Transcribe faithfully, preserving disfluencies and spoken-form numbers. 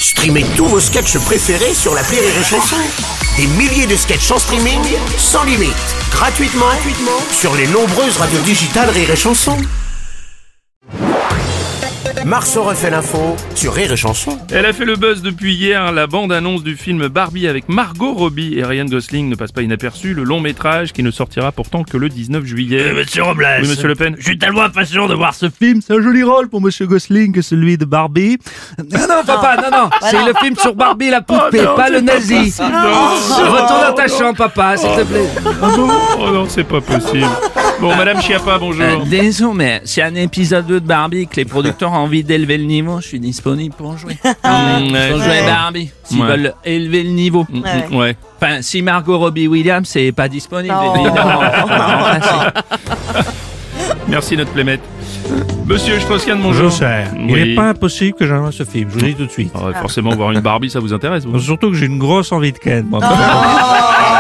Streamez tous vos sketchs préférés sur l'appli Rire et Chanson. Des milliers de sketchs en streaming, sans limite, gratuitement, gratuitement sur les nombreuses radios digitales Rire et Chanson. Marceau refait l'info sur Rire et Chanson. Elle a fait le buzz depuis hier. La bande-annonce du film Barbie avec Margot Robbie et Ryan Gosling ne passe pas inaperçu. Le long métrage qui ne sortira pourtant que le dix-neuf juillet. Euh, monsieur Robles. Oui, monsieur Le Pen. Je suis tellement impatient de voir ce film. C'est un joli rôle pour monsieur Gosling que celui de Barbie. Non, non, papa, non, non. C'est le film sur Barbie la poupée, Oh non, pas le c'est nazi. pas possible. Retourne dans ta chambre, papa, s'il te plaît. Oh non, c'est pas possible. Bon, Madame Chiappa, bonjour. Euh, désolé, mais c'est un épisode deux de Barbie que les producteurs ont envie d'élever le niveau. Je suis disponible pour jouer. Mmh, ouais. Pour jouer Barbie, s'ils Ouais. veulent élever le niveau. Mm, mm, ouais. Enfin, si Margot Robbie Williams n'est pas disponible, évidemment. Merci, notre Plémette. Monsieur Strauss-Kahn, Je bonjour. sais. Il Oui. n'est pas impossible que j'aille voir ce film, je vous le dis tout de suite. Ah ouais, forcément, voir une Barbie, ça vous intéresse, vous? Surtout que j'ai une grosse envie de Ken. moi.